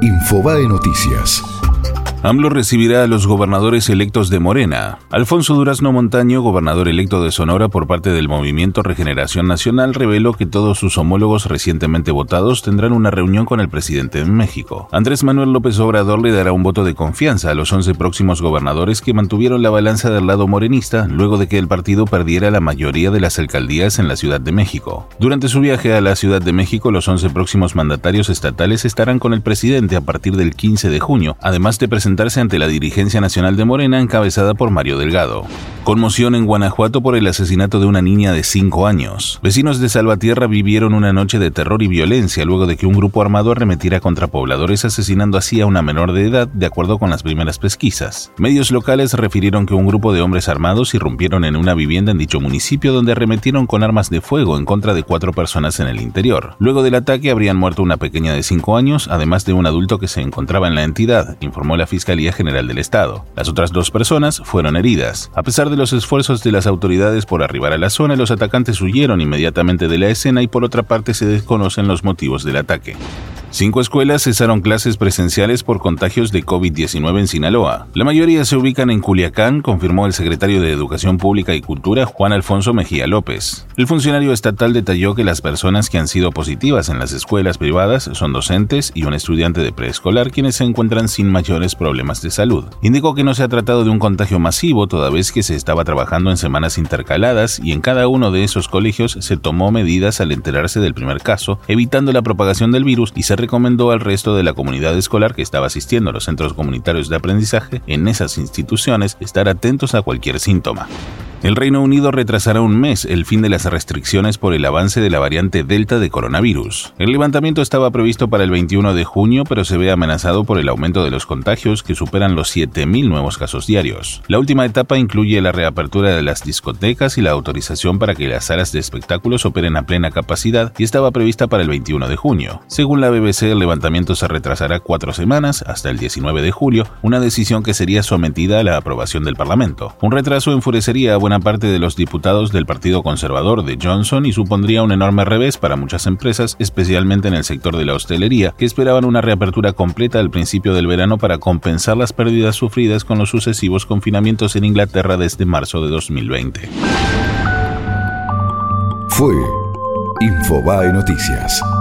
Infobae Noticias. AMLO recibirá a los gobernadores electos de Morena. Alfonso Durazno Montaño, gobernador electo de Sonora por parte del Movimiento Regeneración Nacional, reveló que todos sus homólogos recientemente votados tendrán una reunión con el presidente de México. Andrés Manuel López Obrador le dará un voto de confianza a los 11 próximos gobernadores que mantuvieron la balanza del lado morenista luego de que el partido perdiera la mayoría de las alcaldías en la Ciudad de México. Durante su viaje a la Ciudad de México, los 11 próximos mandatarios estatales estarán con el presidente a partir del 15 de junio, además de presentarse ante la dirigencia nacional de Morena encabezada por Mario Delgado. Conmoción en Guanajuato por el asesinato de una niña de 5 años. Vecinos de Salvatierra vivieron una noche de terror y violencia luego de que un grupo armado arremetiera contra pobladores asesinando así a una menor de edad, de acuerdo con las primeras pesquisas. Medios locales refirieron que un grupo de hombres armados irrumpieron en una vivienda en dicho municipio donde arremetieron con armas de fuego en contra de 4 personas en el interior. Luego del ataque habrían muerto una pequeña de 5 años, además de un adulto que se encontraba en la entidad, informó la Fiscalía General del Estado. Las otras 2 personas fueron heridas. A pesar de los esfuerzos de las autoridades por arribar a la zona, los atacantes huyeron inmediatamente de la escena y por otra parte se desconocen los motivos del ataque. 5 escuelas cesaron clases presenciales por contagios de COVID-19 en Sinaloa. La mayoría se ubican en Culiacán, confirmó el secretario de Educación Pública y Cultura, Juan Alfonso Mejía López. El funcionario estatal detalló que las personas que han sido positivas en las escuelas privadas son docentes y un estudiante de preescolar quienes se encuentran sin mayores problemas de salud. Indicó que no se ha tratado de un contagio masivo, toda vez que se estaba trabajando en semanas intercaladas y en cada uno de esos colegios se tomó medidas al enterarse del primer caso, evitando la propagación del virus, y se recomendó al resto de la comunidad escolar que estaba asistiendo a los centros comunitarios de aprendizaje en esas instituciones estar atentos a cualquier síntoma. El Reino Unido retrasará un mes el fin de las restricciones por el avance de la variante Delta de coronavirus. El levantamiento estaba previsto para el 21 de junio, pero se ve amenazado por el aumento de los contagios que superan los 7.000 nuevos casos diarios. La última etapa incluye la reapertura de las discotecas y la autorización para que las salas de espectáculos operen a plena capacidad y estaba prevista para el 21 de junio. Según la BBC, el levantamiento se retrasará 4 semanas hasta el 19 de julio, una decisión que sería sometida a la aprobación del Parlamento. Un retraso enfurecería a buena parte de los diputados del Partido Conservador de Johnson y supondría un enorme revés para muchas empresas, especialmente en el sector de la hostelería, que esperaban una reapertura completa al principio del verano para compensar las pérdidas sufridas con los sucesivos confinamientos en Inglaterra desde marzo de 2020. Fue Infobae Noticias.